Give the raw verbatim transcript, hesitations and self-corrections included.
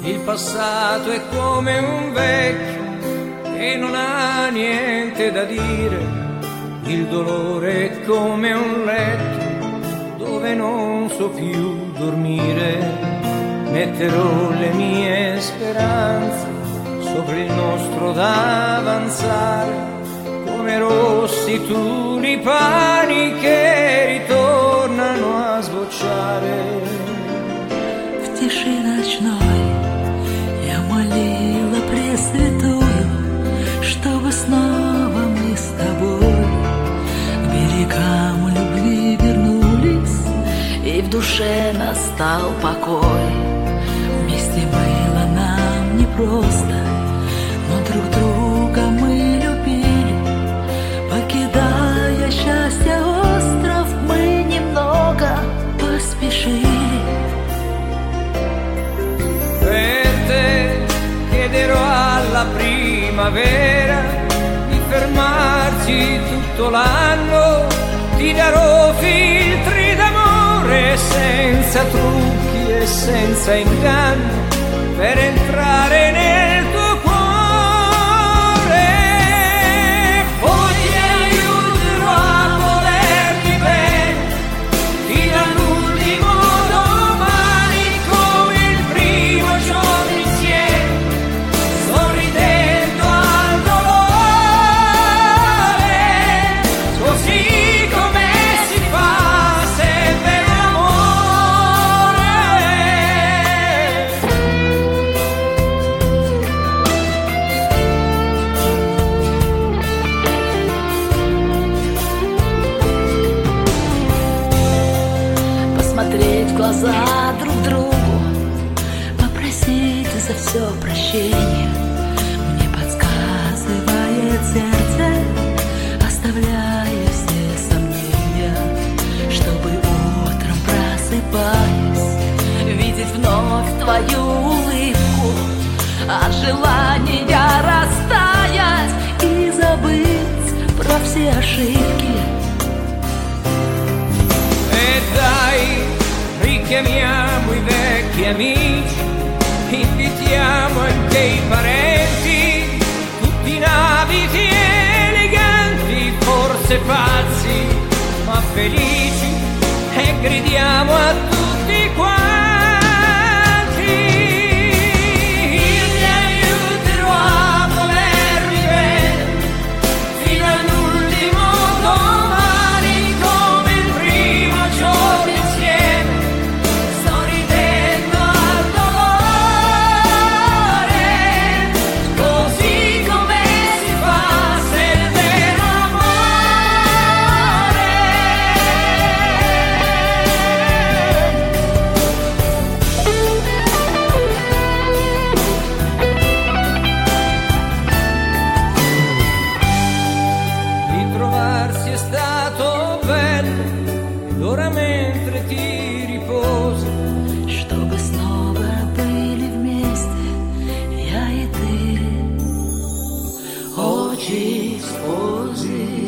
Il passato è come un vecchio che non ha niente da dire. Il dolore è come un letto dove non so più dormire. Metterò le mie speranze sopra il nostro d'avanzare, come rossi tulipani che ritornano a sbocciare. В тиши ночной я молила Пресвятую, чтобы снова мы с тобой к берегам любви вернулись, и в душе настал покой. Вместе было нам непросто, но друг друга мы любили. Покидая счастье остров, мы немного поспешили. Per te chiederò alla primavera di fermarci tutto l'anno. Ti darò filtri d'amore senza trucchi e senza inganno, per entrare nel tuo cuore. Poi ti aiuterò a volermi bene fino all'ultimo domani, come il primo giorno insieme, sorridendo al dolore, così come si fa se per amore. Посмотреть в глаза друг другу, попросить за все прощения, мне подсказывает сердце, оставляя все сомнения, чтобы утром, просыпаясь, видеть вновь твою улыбку, от желания растаять и забыть про все ошибки. E dai, richiamiamo i vecchi amici, invitiamo anche i parenti, tutti navidi eleganti, forse pazzi ma felici, e gridiamo a tutti quanti. Io ti aiuterò a volermi bene fino all'ultimo domani, come il primo giorno insieme, sorridendo al dolore, così come si fa se è vero amore. Ritrovarsi è stato bello, ed ora mentre ti riposi, Чтобы снова были вместе я и ты. Oggi sposi